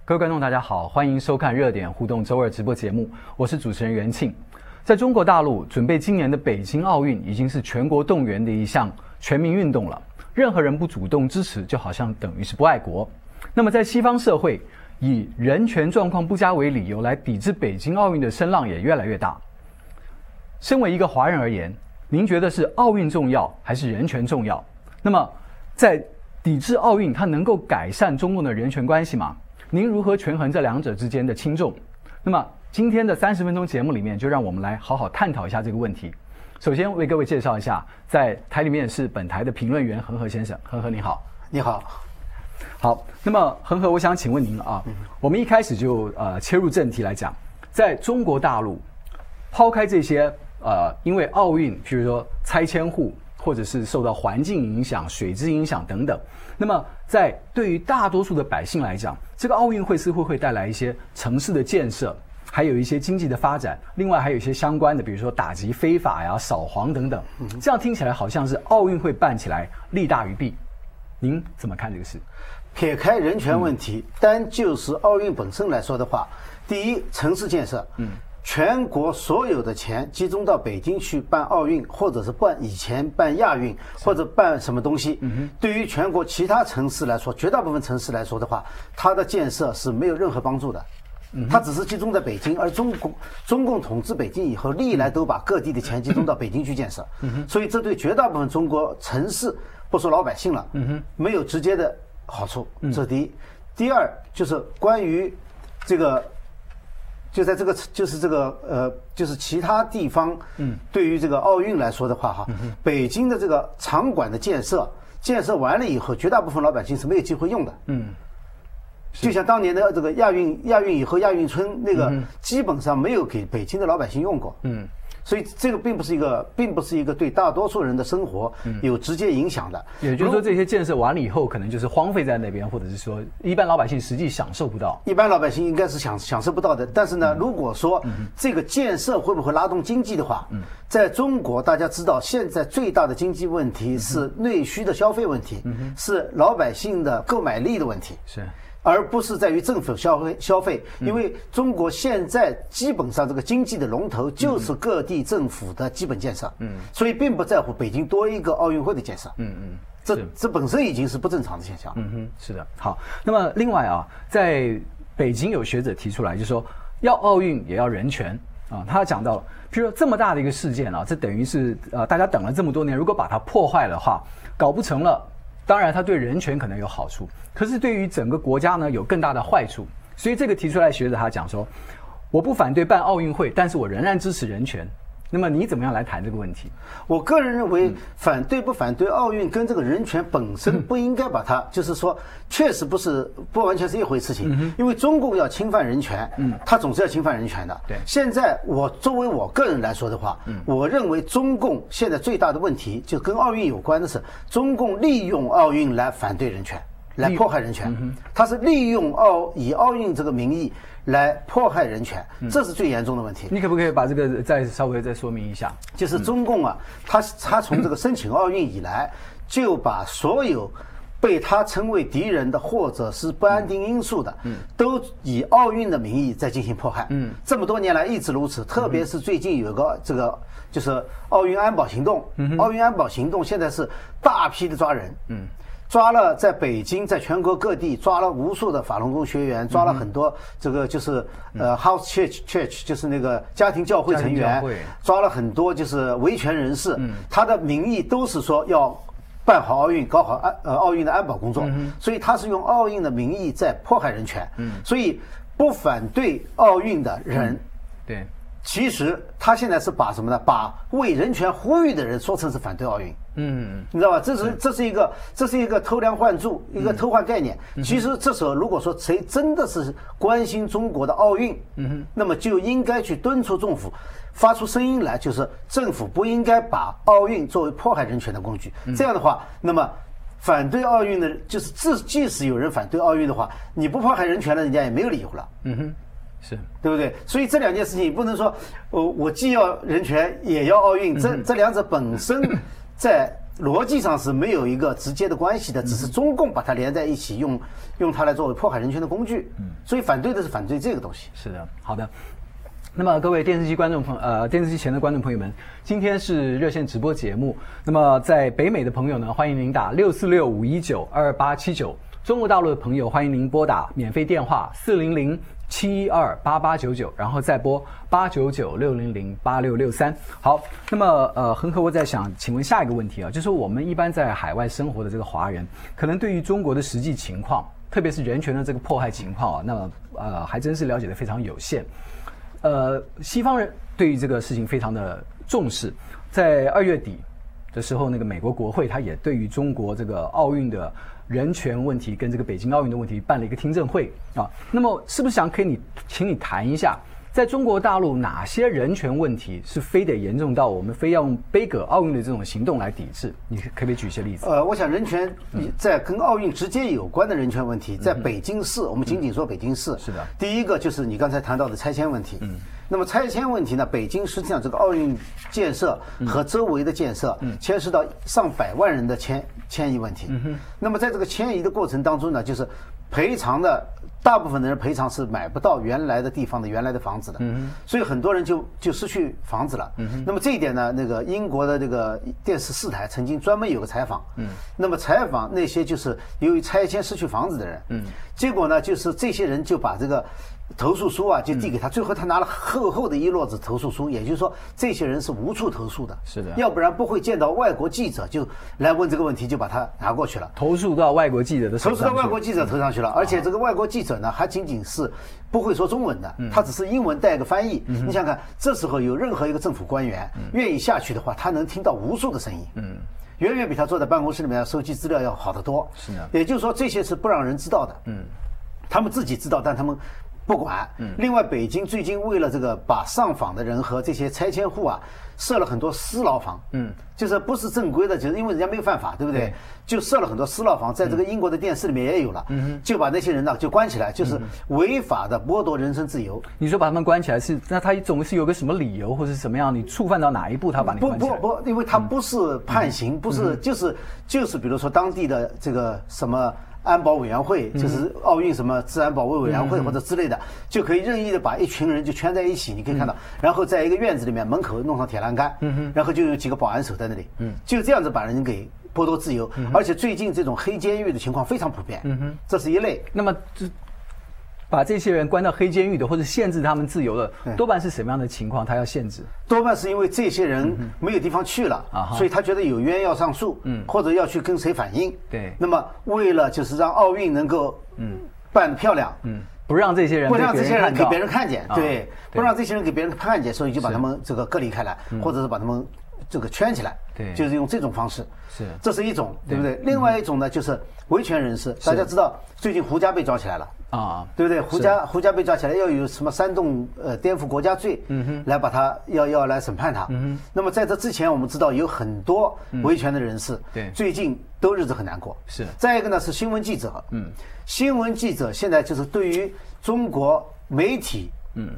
各位观众大家好，欢迎收看热点互动周二直播节目，我是主持人袁庆。在中国大陆，准备今年的北京奥运已经是全国动员的一项全民运动了。任何人不主动支持，就好像等于是不爱国。那么在西方社会，以人权状况不佳为理由来抵制北京奥运的声浪也越来越大。身为一个华人而言，您觉得是奥运重要还是人权重要？那么在抵制奥运，它能够改善中共的人权关系吗？您如何权衡这两者之间的轻重？那么今天的30分钟节目里面，就让我们来好好探讨一下这个问题。首先为各位介绍一下，在台里面是本台的评论员恒河先生。恒河你好。 你好。 好，那么恒河，我想请问您啊，我们一开始就切入正题来讲，在中国大陆，抛开这些因为奥运，譬如说拆迁户，或者是受到环境影响、水质影响等等，那么在对于大多数的百姓来讲，这个奥运会似乎会带来一些城市的建设，还有一些经济的发展，另外还有一些相关的，比如说打击非法呀、扫黄等等。这样听起来好像是奥运会办起来利大于弊，您怎么看这个事？ 撇开人权问题，单就是奥运本身来说的话，第一，城市建设，全国所有的钱集中到北京去办奥运，或者是以前办亚运，或者办什么东西，对于全国其他城市来说，绝大部分城市来说的话，它的建设是没有任何帮助的。它只是集中在北京，而中共统治北京以后，历来都把各地的钱集中到北京去建设，所以这对绝大部分中国城市，不说老百姓了，没有直接的好处。这是第一。第二就是关于这个。就是其他地方，对于这个奥运来说的话，北京的这个场馆的建设完了以后，绝大部分老百姓是没有机会用的。就像当年的这个亚运以后，亚运村那个基本上没有给北京的老百姓用过。所以这个并不是一个对大多数人的生活有直接影响的。 也就是说，这些建设完了以后，可能就是荒废在那边，或者是说一般老百姓实际享受不到。 一般老百姓应该是享受不到的。但是呢，如果说这个建设会不会拉动经济的话，在中国大家知道，现在最大的经济问题是内需的消费问题，是老百姓的购买力的问题。 是。 而不是在于政府消费，因为中国现在基本上这个经济的龙头就是各地政府的基本建设，所以并不在乎北京多一个奥运会的建设，这本身已经是不正常的现象。 是的。好，那么另外啊，在北京有学者提出来，就是说要奥运也要人权啊，他讲到，譬如说这么大的一个事件啊，这等于是大家等了这么多年，如果把它破坏的话，搞不成了。当然，它对人权可能有好处，可是对于整个国家呢，有更大的坏处。所以这个提出来学者他讲说，我不反对办奥运会，但是我仍然支持人权。那么你怎么样来谈这个问题？ 我个人认为，反对不反对奥运跟这个人权本身不应该把它，就是说，确实不完全是一回事情。因为中共要侵犯人权，他总是要侵犯人权的。 对。 现在作为我个人来说的话，我认为中共现在最大的问题就跟奥运有关的是，中共利用奥运来反对人权，来迫害人权。他是利用以奥运这个名义来迫害人权，这是最严重的问题。 你可不可以把这个稍微再说明一下？ 就是中共啊，他从这个申请奥运以来，就把所有被他称为敌人的或者是不安定因素的，都以奥运的名义在进行迫害。这么多年来一直如此，特别是最近有个这个就是奥运安保行动，奥运安保行动现在是大批的抓人。抓了在北京，在全国各地抓了无数的法轮功学员，抓了很多这个就是house church 就是那个家庭教会成员，抓了很多就是维权人士。他的名义都是说要办好奥运，搞好奥运的安保工作，所以他是用奥运的名义在迫害人权。所以不反对奥运的人， 对。 其实他现在是把什么呢？把为人权呼吁的人说成是反对奥运。你知道吧？这是一个偷梁换柱，一个偷换概念。其实这时候如果说谁真的是关心中国的奥运，那么就应该去敦促政府发出声音来，就是政府不应该把奥运作为迫害人权的工具。这样的话，那么反对奥运的，就是即使有人反对奥运的话，你不迫害人权了，人家也没有理由了。 是对不对？所以这两件事情你不能说，我既要人权也要奥运，这两者本身在逻辑上是没有一个直接的关系的，只是中共把它连在一起，用它来作为迫害人权的工具。所以反对的是反对这个东西。 是的，好的。那么各位电视机前的观众朋友们，今天是热线直播节目。那么在北美的朋友呢，欢迎您打646-519-2879；中国大陆的朋友，欢迎您拨打免费电话400-712-8899，然后再拨899-600-8663。好，那么恒河，我在想，请问下一个问题啊，就是我们一般在海外生活的这个华人，可能对于中国的实际情况，特别是人权的这个迫害情况啊，那么还真是了解的非常有限。西方人对于这个事情非常的重视，在2月底的时候，那个美国国会他也对于中国这个奥运的人权问题跟这个北京奥运的问题办了一个听证会啊。那么是不是请你谈一下，在中国大陆哪些人权问题是非得严重到我们非要用杯葛奥运的这种行动来抵制？你可不可以举一些例子？ 我想人权在跟奥运直接有关的人权问题，在北京市，我们仅仅说北京市， 是的。 第一个就是你刚才谈到的拆迁问题。那么拆迁问题呢，北京实际上这个奥运建设和周围的建设牵涉到上百万人的迁移问题。那么在这个迁移的过程当中呢，就是赔偿的大部分的人赔偿是买不到原来的地方的原来的房子的，所以很多人就失去房子了。那么这一点呢，那个英国的这个电视4台曾经专门有个采访，那么采访那些就是由于拆迁失去房子的人，结果呢，就是这些人就把这个投诉书啊就递给他，最后他拿了厚厚的一摞子投诉书，也就是说这些人是无处投诉的， 是的， 要不然不会见到外国记者就来问这个问题，就把他拿过去了， 投诉到外国记者的手上去， 投诉到外国记者头上去了，而且这个外国记者呢还仅仅是不会说中文的，他只是英文带个翻译。你想看，这时候有任何一个政府官员愿意下去的话，他能听到无数的声音，远远比他坐在办公室里面收集资料要好得多。 是的， 也就是说这些是不让人知道的，他们自己知道，但他们不管。另外，北京最近为了这个把上访的人和这些拆迁户啊，设了很多私牢房，就是不是正规的，就是因为人家没有犯法，对不对？就设了很多私牢房，在这个英国的电视里面也有了，就把那些人呢就关起来，就是违法的剥夺人身自由。 你说把他们关起来是，那他总是有个什么理由，或者是什么样？你触犯到哪一步，他把你关起来？ 不，因为他不是判刑，不是，就是比如说当地的这个什么安保委员会，就是奥运什么治安保卫委员会或者之类的，就可以任意的把一群人就圈在一起，你可以看到，然后在一个院子里面门口弄上铁栏杆，然后就有几个保安守在那里，就这样子把人给剥夺自由。而且最近这种黑监狱的情况非常普遍，这是一类。 那么把这些人关到黑监狱的，或者限制他们自由的，多半是什么样的情况？他要限制？ 多半是因为这些人没有地方去了，所以他觉得有冤要上诉，或者要去跟谁反映。 对。 那么为了就是让奥运能够办得漂亮， 不让这些人给别人看见，对，不让这些人给别人看见，所以就把他们这个隔离开来，或者是把他们这个圈起来， 对， 就是用这种方式。 是， 这是一种，对不对？另外一种呢，就是维权人士，大家知道最近胡佳被抓起来了。对不对？胡佳被抓起来，要有什么煽动颠覆国家罪，来把他要来审判他。那么在这之前，我们知道有很多维权的人士， 对， 最近都日子很难过。 是。 再一个呢是新闻记者，新闻记者现在就是对于中国媒体，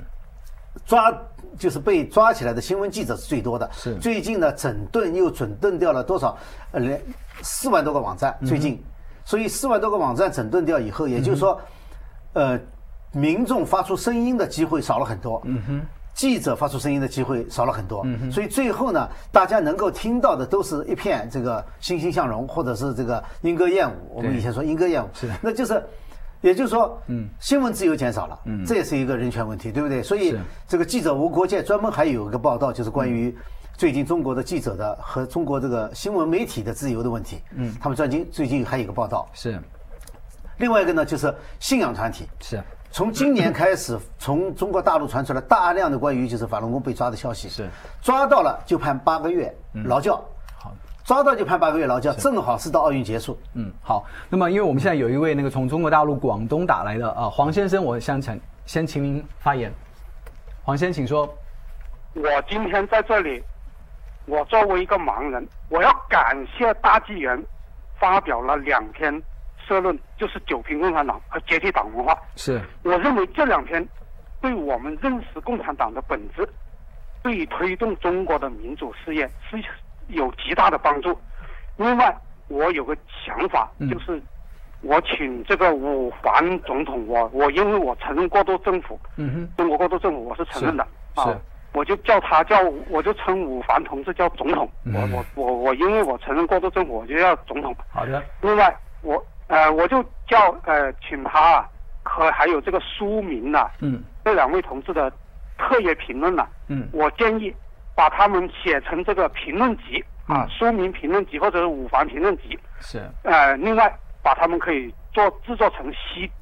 就是被抓起来的新闻记者是最多的。 是。 最近呢整顿掉了多少？4万多个网站，最近，所以4万多个网站整顿掉以后，也就是说。民众发出声音的机会少了很多，记者发出声音的机会少了很多，所以最后呢，大家能够听到的都是一片这个欣欣向荣，或者是这个莺歌燕舞。我们以前说莺歌燕舞，那就是，也就是说，新闻自由减少了，这也是一个人权问题，对不对？所以这个记者无国界专门还有一个报道，就是关于最近中国的记者的和中国这个新闻媒体的自由的问题。他们最近还有一个报道是。 另外一个呢，就是信仰团体。 是。 从今年开始，从中国大陆传出来大量的关于就是法轮功被抓的消息。 是。 抓到了就判8个月劳教。 好。 抓到就判8个月劳教，正好是到奥运结束。 好。那么，因为我们现在有一位那个从中国大陆广东打来的黄先生，我想先请您发言。黄先生，请说。 我今天在这里，我作为一个盲人，我要感谢大纪元发表了2篇。社论，就是九评共产党和解体党文化。 是， 我认为这2篇对我们认识共产党的本质，对于推动中国的民主事业是有极大的帮助。 另外，我有个想法，就是我请这个伍凡总统，我因为我承认过渡政府，中国过渡政府我是承认的啊，我就我就称伍凡同志叫总统。我因为我承认过渡政府，我就叫总统。 好的。 另外，我就叫请他还有这个书明呐，这2位同志的特约评论呐，我建议把他们写成这个评论集啊，书明评论集或者是伍凡评论集。 是。 另外把他们可以制作成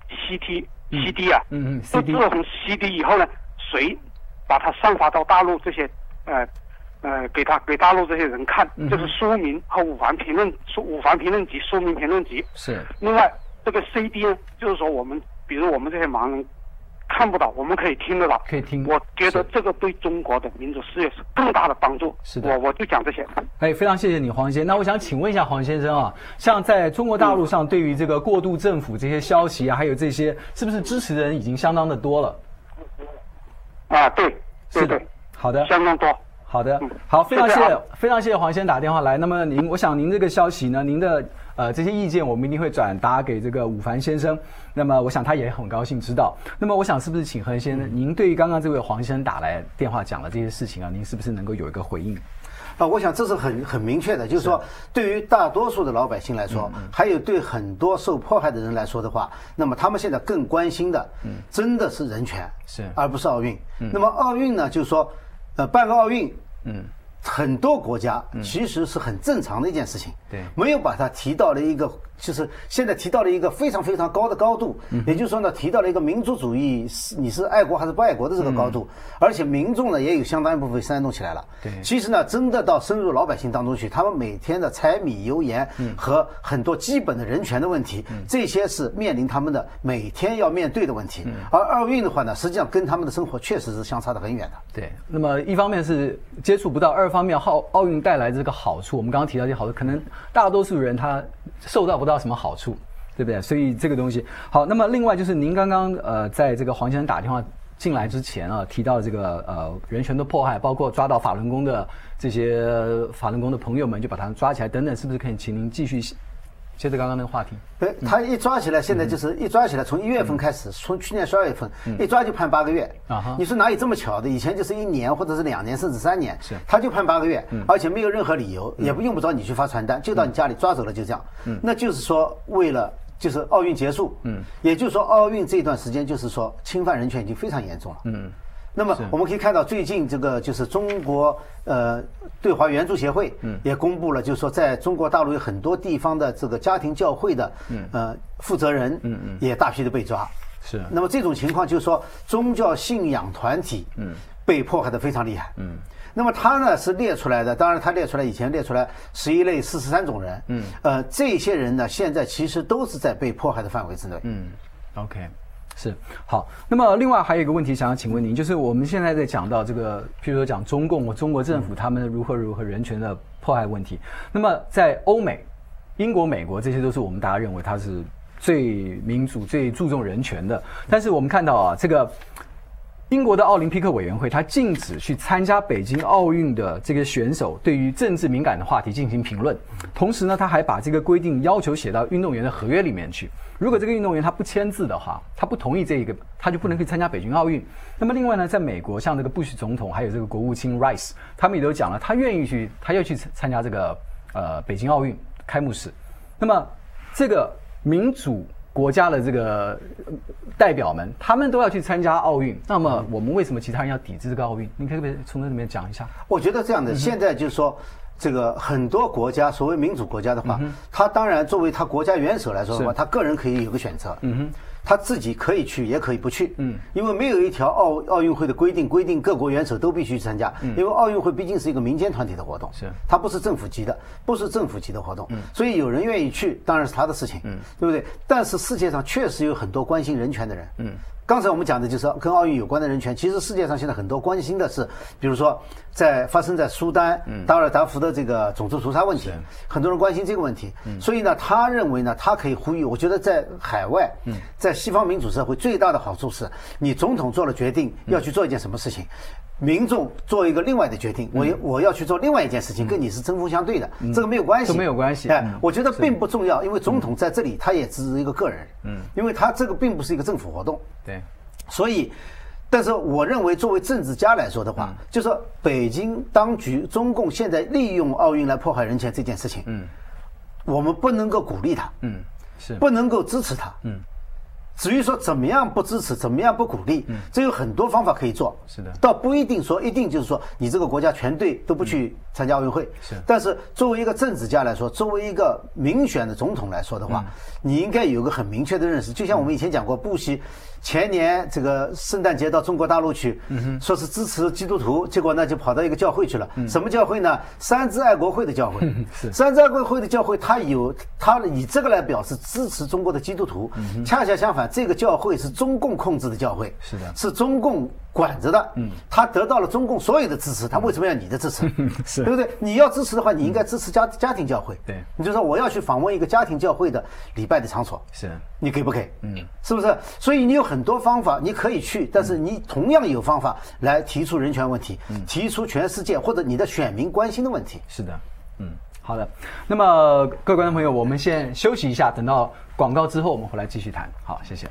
CD 啊，制作成 CD 以后呢，谁把它上发到大陆这些给大陆这些人看，就是书明和伍凡评论集、书明评论集。 是。 另外这个 CD 呢，就是说比如我们这些盲人看不到，我们可以听得到。 可以听。 我觉得这个对中国的民主事业是更大的帮助。 是的。 我就讲这些。 非常谢谢你，黄先生。那我想请问一下黄先生啊，像在中国大陆上，对于这个过渡政府这些消息啊，还有这些，是不是支持的人已经相当的多了？ 啊，对。 是的。好的。 相当多。 好的，好，非常谢谢黄先生打电话来。那么我想您这个消息呢，您的这些意见，我们一定会转达给这个伍凡先生。那么我想他也很高兴知道。那么我想是不是请何先生，您对于刚刚这位黄先生打来电话讲的这些事情啊，您是不是能够有一个回应？ 我想这是很明确的，就是说，对于大多数的老百姓来说，还有对很多受迫害的人来说的话，那么他们现在更关心的，真的是人权，而不是奥运。那么奥运呢，就是说，办个奥运，很多国家其实是很正常的一件事情， 对， 没有把它提到了一个，就是现在提到了一个非常非常高的高度，也就是说呢，提到了一个民族主义，你是爱国还是不爱国的这个高度，而且民众呢也有相当一部分煽动起来了。 对， 其实呢，真的到深入老百姓当中去，他们每天的柴米油盐和很多基本的人权的问题，这些是面临他们的每天要面对的问题。而奥运的话呢，实际上跟他们的生活确实是相差得很远的。 对，那么一方面是接触不到，二方面奥运带来这个好处，我们刚刚提到这些好处，可能大多数人他受到不到什么好处，对不对？所以这个东西好。那么另外就是您刚刚在这个黄先生打电话进来之前啊，提到这个人权的迫害，包括抓到法轮功的这些法轮功的朋友们，就把他们抓起来等等，是不是可以请您继续接着刚刚那个话题？ 对，他一抓起来，现在就是一抓起来，从1月份开始，从去年12月份一抓就判8个月。你说哪有这么巧的？以前就是1年或者是2年甚至3年，他就判8个月，而且没有任何理由，也不用不着你去发传单，就到你家里抓走了，就这样。那就是说为了就是奥运结束，也就是说奥运这段时间就是说侵犯人权已经非常严重了。那么我们可以看到，最近这个就是中国对华援助协会也公布了，就是说在中国大陆有很多地方的这个家庭教会的负责人也大批的被抓。 是。 那么这种情况就是说宗教信仰团体被迫害的非常厉害。那么他呢是列出来的，当然他以前列出来11类43种人。这些人呢现在其实都是在被迫害的范围之内。 OK。是好，那么另外还有一个问题想要请问您，就是我们现在在讲到这个，譬如说讲中共或中国政府他们如何人权的迫害问题。那么在欧美、英国、美国，这些都是我们大家认为它是最民主、最注重人权的。但是我们看到啊，这个英国的奥林匹克委员会，它禁止去参加北京奥运的这个选手对于政治敏感的话题进行评论。同时呢，他还把这个规定要求写到运动员的合约里面去。如果这个运动员他不签字的话，他不同意这个，他就不能去参加北京奥运。那么另外呢，在美国，像这个布什总统还有这个国务卿 Rice， 他们也都讲了，他要去参加这个北京奥运开幕式。那么这个民主国家的这个代表们，他们都要去参加奥运，那么我们为什么其他人要抵制这个奥运？你可不可以从这里面讲一下？ 我觉得这样的，现在就是说。这个很多国家，所谓民主国家的话，他当然作为他国家元首来说的话，他个人可以有个选择，他自己可以去，也可以不去，因为没有一条奥运会的规定各国元首都必须去参加，因为奥运会毕竟是一个民间团体的活动，它不是政府级的活动，所以有人愿意去，当然是他的事情，对不对？但是世界上确实有很多关心人权的人，刚才我们讲的就是跟奥运有关的人权，其实世界上现在很多关心的是，比如说发生在苏丹达尔达夫的这个种族屠杀问题，很多人关心这个问题，所以呢，他认为呢，他可以呼吁。我觉得在海外，在西方民主社会最大的好处是，你总统做了决定要去做一件什么事情， 民众做一个另外的决定，我要去做另外一件事情，跟你是针锋相对的，这个没有关系， 都没有关系。 我觉得并不重要，因为总统在这里他也只是一个个人，因为他这个并不是一个政府活动， 对， 所以。但是我认为，作为政治家来说的话，就说北京当局、中共现在利用奥运来迫害人权这件事情，我们不能够鼓励他， 是不能够支持他，至于说怎么样不支持，怎么样不鼓励，这有很多方法可以做。 是的， 倒不一定说一定就是说你这个国家全队都不去参加奥运会。 是， 但是作为一个政治家来说，作为一个民选的总统来说的话，你应该有个很明确的认识。就像我们以前讲过，布希前年这个圣诞节到中国大陆去，说是支持基督徒，结果呢就跑到一个教会去了。什么教会呢？三自爱国会的教会。三自爱国会的教会，他以这个来表示支持中国的基督徒。恰恰相反，这个教会是中共控制的教会， 是的， 是中共管着的。他得到了中共所有的支持，他为什么要你的支持？ 是， 对不对？你要支持的话，你应该支持家庭教会。 对， 你就说我要去访问一个家庭教会的礼拜的场所， 是你给不给？是不是？所以你有很多方法，你可以去，但是你同样有方法来提出人权问题，提出全世界或者你的选民关心的问题。 是的，好的。那么各位观众朋友，我们先休息一下，等到广告之后，我们回来继续谈。好，谢谢。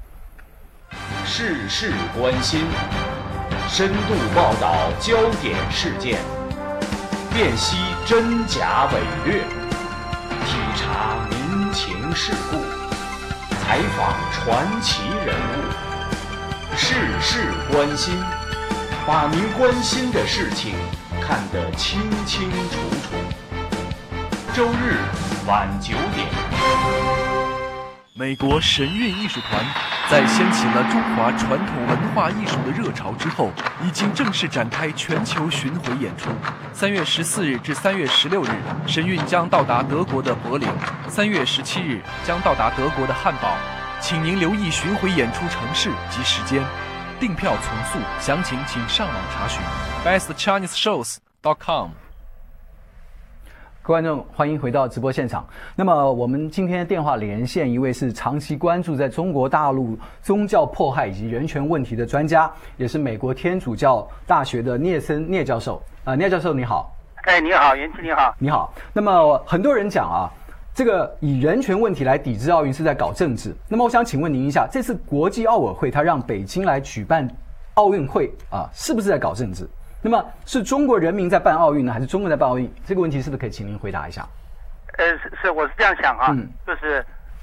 事事关心，深度报道焦点事件，辨析真假伪劣，体察民情世故，采访传奇人物。事事关心，把您关心的事情看得清清楚楚。周日晚9点， 美国神韵艺术团在掀起了中华传统文化艺术的热潮之后，已经正式展开全球巡回演出。3月14日至3月16日，神韵将到达德国的柏林；3月17日将到达德国的汉堡。请您留意巡回演出城市及时间，订票从速，详情请上网查询 bestchineseshows.com。 各位观众，欢迎回到直播现场。那么我们今天电话连线一位是长期关注在中国大陆宗教迫害以及人权问题的专家，也是美国天主教大学的聂教授。聂教授你好。 你好，元气你好。 你好。那么很多人讲啊，这个以人权问题来抵制奥运是在搞政治。那么我想请问您一下，这次国际奥委会他让北京来举办奥运会啊，是不是在搞政治？那么是中国人民在办奥运呢，还是中国在办奥运？这个问题是不是可以请您回答一下？ 我是这样想啊，就是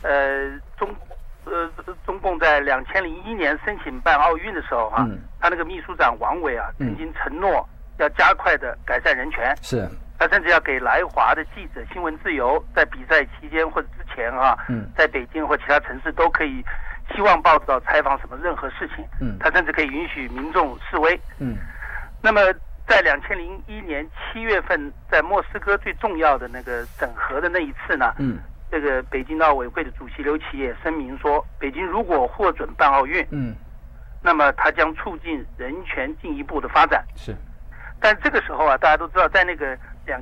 中共在2001年申请办奥运的时候啊，他那个秘书长王伟啊，曾经承诺要加快的改善人权， 是， 他甚至要给来华的记者新闻自由，在比赛期间或者之前啊，在北京或其他城市都可以希望报道采访什么任何事情，他甚至可以允许民众示威，那么在2001年7月份，在莫斯科最重要的那个整合的那一次呢，这个北京奥委会的主席刘奇也声明说，北京如果获准办奥运，那么它将促进人权进一步的发展。 是， 但这个时候啊，大家都知道，在那个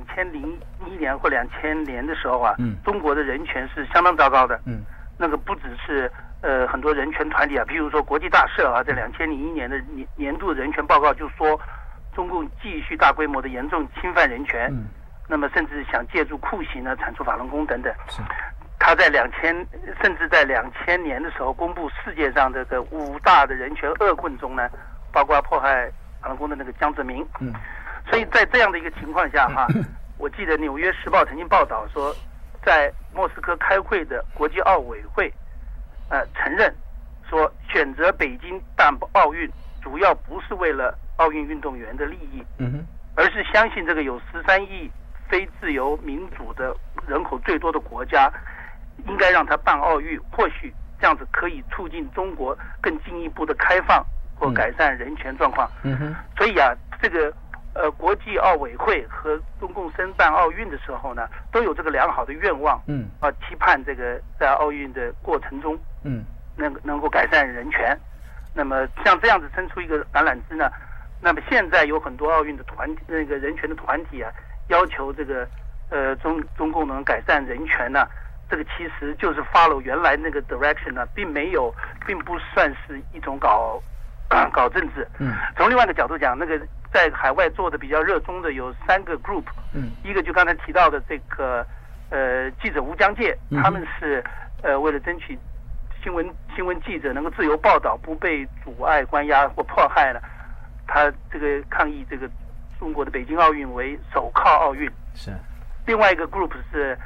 2001年或2000年的时候啊，中国的人权是相当糟糕的。那个不只是很多人权团体啊，譬如说国际大社啊，在2001年的年度人权报告就说，中共继续大规模的严重侵犯人权，那么甚至想借助酷刑呢铲除法轮功等等。他在甚至在2000年的时候公布世界上这个5大的人权恶棍中呢，包括迫害法轮功的那个江泽民。所以在这样的一个情况下哈，我记得《纽约时报》曾经报道说，在莫斯科开会的国际奥委会，承认说选择北京办奥运主要不是为了奥运运动员的利益，而是相信这个有13亿非自由民主的人口最多的国家，应该让他办奥运，或许这样子可以促进中国更进一步的开放或改善人权状况。所以啊，这个国际奥委会和中共申办奥运的时候呢，都有这个良好的愿望，期盼这个在奥运的过程中，能够改善人权。那么像这样子伸出一个橄榄枝呢，那么现在有很多奥运的那个人权的团体啊，要求这个中共能改善人权呢，这个其实就是 follow 原来那个 direction 呢，并不算是一种搞搞政治。从另外一个角度讲，那个在海外做的比较热衷的有3个 group。一个就刚才提到的这个记者无疆界，他们是为了争取新闻记者能够自由报道，不被阻碍、关押或迫害呢，他这个抗议这个中国的北京奥运为手铐奥运。 是。另外一个 group 是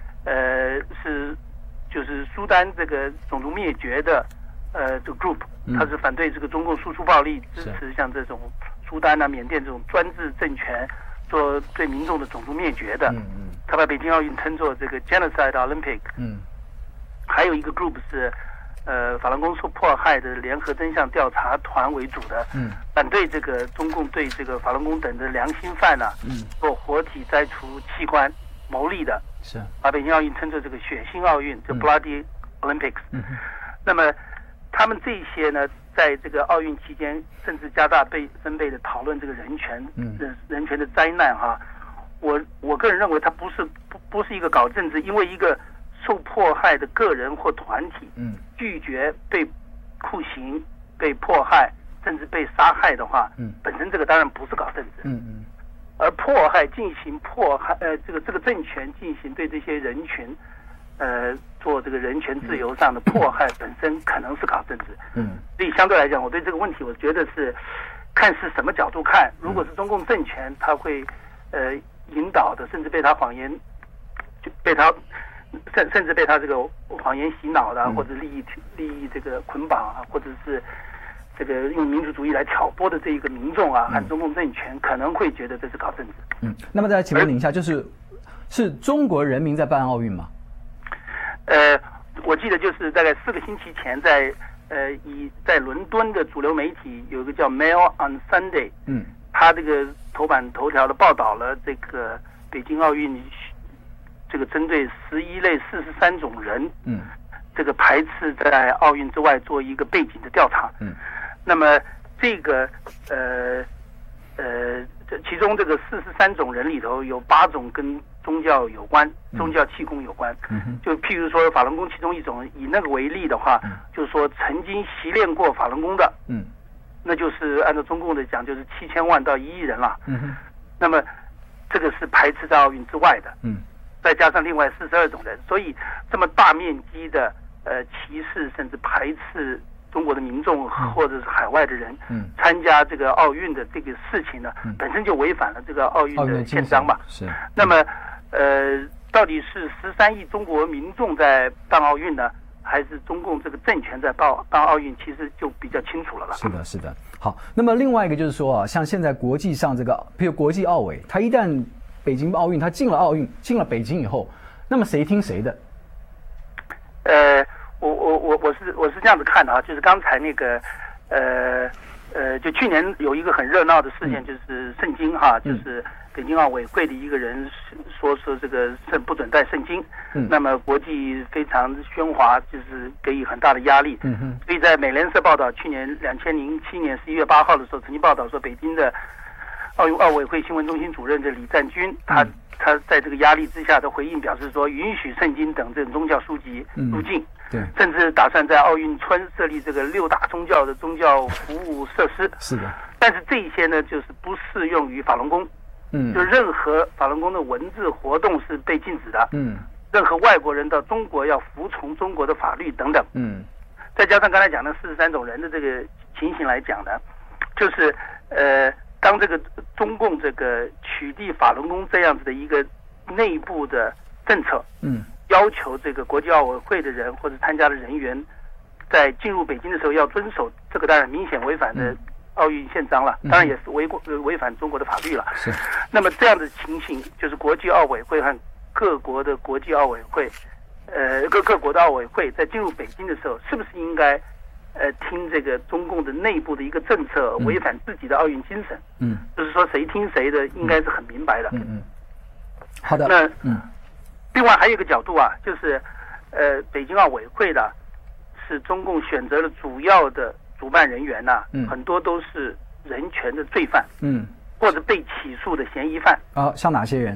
就是苏丹这个种族灭绝的这个 group，他是反对这个中共输出暴力，支持像这种苏丹啊、缅甸这种专制政权做对民众的种族灭绝的。他把北京奥运称作这个 genocide Olympic。还有一个 group 是法轮功受迫害的联合真相调查团为主的，反对这个中共对这个法轮功等的良心犯做活体摘除器官牟利的，是把北京奥运称作这个血腥奥运，就 Bloody Olympics。那么他们这些呢，在这个奥运期间，甚至加大分贝的讨论这个人权，人权的灾难哈。我个人认为，它不是一个搞政治，因为一个受迫害的个人或团体，拒绝被酷刑、被迫害，甚至被杀害的话，本身这个当然不是搞政治，而进行迫害，这个政权进行对这些人群，做这个人权自由上的迫害，本身可能是搞政治，所以相对来讲，我对这个问题，我觉得是看是什么角度看。如果是中共政权，他会引导的，甚至被他谎言，甚至被他这个谎言洗脑的，或者利益这个捆绑啊，或者是这个用民族主义来挑拨的这一个民众啊，和中共政权可能会觉得这是搞政治。 那么再请问您一下，是中国人民在办奥运吗？ 我记得就是大概4个星期前在伦敦的主流媒体有一个叫 Mail on Sunday，他这个头版头条的报道了这个北京奥运，这个针对11类43种人，这个排斥在奥运之外做一个背景的调查，那么这个其中这个43种人里头有8种跟宗教有关，宗教气功有关，就譬如说法轮功其中一种，以那个为例的话，就是说曾经习练过法轮功的，那就是按照中共的讲，就是7000万到1亿人了。那么这个是排斥在奥运之外的。再加上另外42种人，所以这么大面积的歧视甚至排斥中国的民众或者是海外的人参加这个奥运的这个事情呢，本身就违反了这个奥运的宪章嘛。是。那么到底是13亿中国民众在办奥运呢，还是中共这个政权在办奥运，其实就比较清楚了。 是的，是的。好，那么另外一个就是说啊，像现在国际上这个，比如国际奥委，它一旦北京奥运，它进了奥运，进了北京以后，那么谁听谁的？ 我是这样子看的啊，就是刚才那个就去年有一个很热闹的事件，就是圣经哈，就是北京奥委会的一个人说这个不准带圣经，那么国际非常喧哗，就是给予很大的压力。所以在美联社报道，去年2007年11月8号的时候，曾经报道说，北京的奥委会新闻中心主任这李占军，他在这个压力之下的回应表示说，允许圣经等这种宗教书籍入境。对，甚至打算在奥运村设立这个6大宗教的宗教服务设施。是的，但是这一些呢，就是不适用于法轮功。就任何法轮功的文字活动是被禁止的。任何外国人到中国要服从中国的法律等等。再加上刚才讲的43种人的这个情形来讲呢，就是当这个中共这个取缔法轮功这样子的一个内部的政策，要求这个国际奥委会的人或者参加的人员在进入北京的时候要遵守，这个当然明显违反的奥运宪章了，当然也是违反中国的法律了。是。那么这样的情形，就是国际奥委会和各国的国际奥委会，各国的奥委会在进入北京的时候，是不是应该听这个中共的内部的一个政策，违反自己的奥运精神？就是说谁听谁的，应该是很明白的。 好的。 那另外还有一个角度啊，就是北京奥委会的是中共选择了主要的主办人员呐，很多都是人权的罪犯，或者被起诉的嫌疑犯。 像哪些人？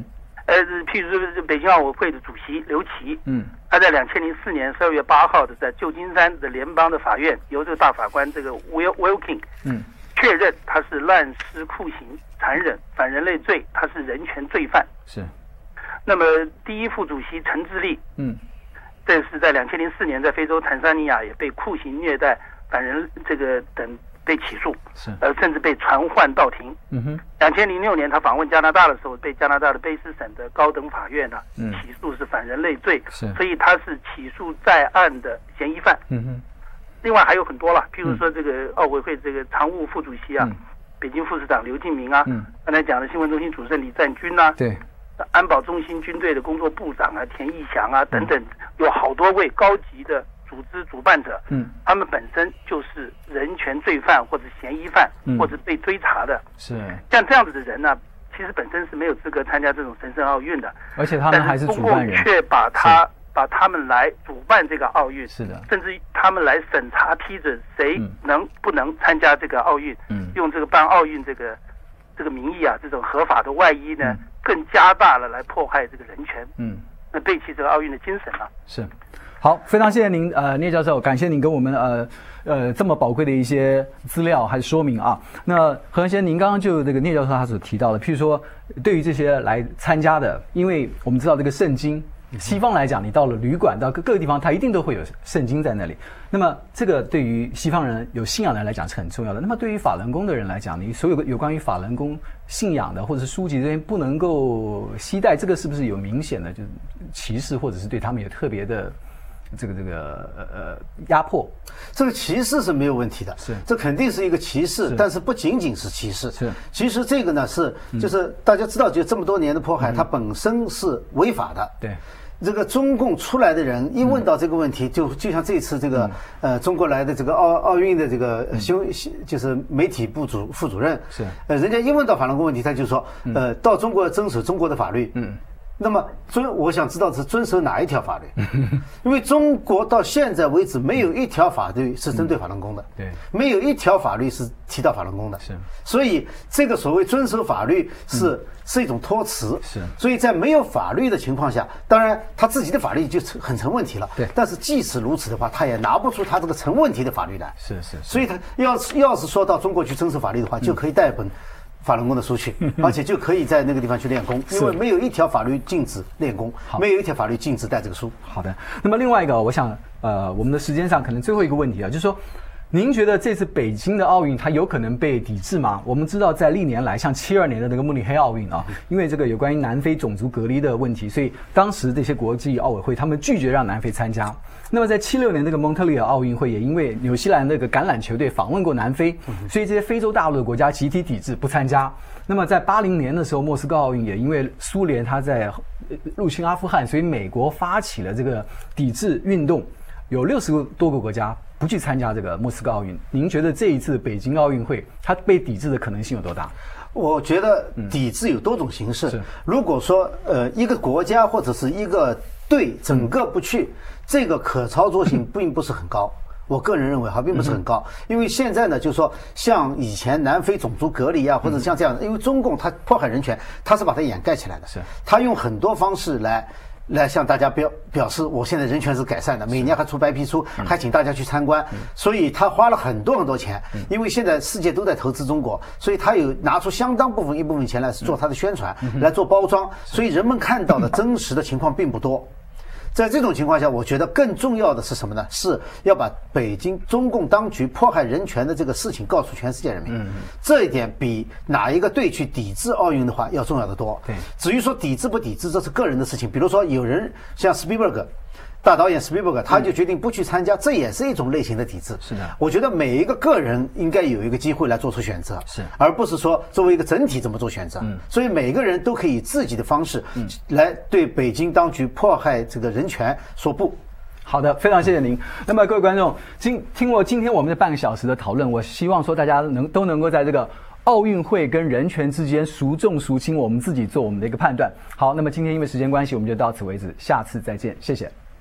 譬如说北京奥委会的主席刘琦，他在2004年12月8号的在旧金山的联邦的法院，由这个大法官这个 Wilking，确认他是滥施酷刑、残忍、反人类罪，他是人权罪犯。 是。 那么第一副主席陈志立，这是在2004年在非洲坦桑尼亚也被酷刑虐待、反人这个等被起诉，甚至被传唤到庭。2006年他访问加拿大的时候，被加拿大的卑诗省的高等法院起诉是反人类罪，所以他是起诉在案的嫌疑犯。另外还有很多了，譬如说这个奥委会这个常务副主席北京副市长刘敬明刚才讲的新闻中心主任李占军对。 安保中心军队的工作部长田义祥等等，有好多位高级的组织主办者，他们本身就是人权罪犯或者嫌疑犯，或者被追查的。 是像这样子的人呢，其实本身是没有资格参加这种神圣奥运的。 而且他们还是主办人， 中共却把他们来主办这个奥运， 是的， 甚至他们来审查批准谁能不能参加这个奥运，用这个办奥运这个名义这种合法的外衣呢，更加大了来迫害这个人权，那背弃这个奥运的精神了。 是，好，非常谢谢您，聂教授，感谢您跟我们这么宝贵的一些资料还是说明啊。那何先生，您刚刚就这个聂教授他所提到的，譬如说对于这些来参加的，因为我们知道这个圣经。西方来讲，你到了旅馆，到各个地方，它一定都会有圣经在那里。那么，这个对于西方人有信仰的人来讲是很重要的。那么，对于法轮功的人来讲，你所有有关于法轮功信仰的或者是书籍这些不能够携带，这个是不是有明显的就是歧视，或者是对他们有特别的这个压迫？ 这个歧视是没有问题的，是这肯定是一个歧视，但是不仅仅是歧视。是，其实这个呢就是大家知道，就这么多年的迫害，它本身是违法的。对。这个中共出来的人一问到这个问题，就像这次这个中国来的这个奥运的这个就是媒体部副主任是人家一问到法轮功问题，他就说到中国要遵守中国的法律。那么我想知道是遵守哪一条法律？因为中国到现在为止没有一条法律是针对法轮功的，对，没有一条法律是提到法轮功的，是。所以这个所谓遵守法律是一种托词，是。所以在没有法律的情况下，当然他自己的法律就很成问题了，对。但是即使如此的话，他也拿不出他这个成问题的法律来，是。所以他要是说到中国去遵守法律的话，就可以带本法轮功的书去，而且就可以在那个地方去练功，因为没有一条法律禁止练功，没有一条法律禁止带这个书。 好的，那么另外一个，我想我们的时间上可能最后一个问题就是说，您觉得这次北京的奥运它有可能被抵制吗？我们知道在历年来，像72年的那个慕尼黑奥运因为这个有关于南非种族隔离的问题，所以当时这些国际奥委会他们拒绝让南非参加。那么在76年这个蒙特利尔奥运会，也因为纽西兰那个橄榄球队访问过南非，所以这些非洲大陆的国家集体抵制不参加。那么在80年的时候，莫斯科奥运也因为苏联他在入侵阿富汗，所以美国发起了这个抵制运动，有60多个国家不去参加这个莫斯科奥运。您觉得这一次北京奥运会它被抵制的可能性有多大？ 我觉得抵制有多种形式。如果说一个国家或者是一个队整个不去，这个可操作性并不是很高。我个人认为并不是很高，因为现在呢，就是说像以前南非种族隔离或者像这样的，因为中共它迫害人权，它是把它掩盖起来的，是它用很多方式来向大家表示我现在人权是改善的，每年还出白皮书，还请大家去参观，所以他花了很多钱，因为现在世界都在投资中国，所以他有拿出相当一部分钱来做他的宣传，来做包装，所以人们看到的真实的情况并不多。在这种情况下，我觉得更重要的是什么呢？是要把北京中共当局迫害人权的这个事情告诉全世界人民。这一点比哪一个队去抵制奥运的话要重要的多。对，至于说抵制不抵制，这是个人的事情。比如说有人像斯皮尔伯格大导演史皮伯格，他就决定不去参加，这也是一种类型的抵制。是的，我觉得每一个个人应该有一个机会来做出选择，是，而不是说作为一个整体怎么做选择。所以每个人都可以以自己的方式，来对北京当局迫害这个人权说不。 好的，非常谢谢您。那么各位观众，听过今天我们的半个小时的讨论，我希望说大家都能够在这个奥运会跟人权之间孰重孰轻，我们自己做我们的一个判断。好，那么今天因为时间关系，我们就到此为止，下次再见，谢谢。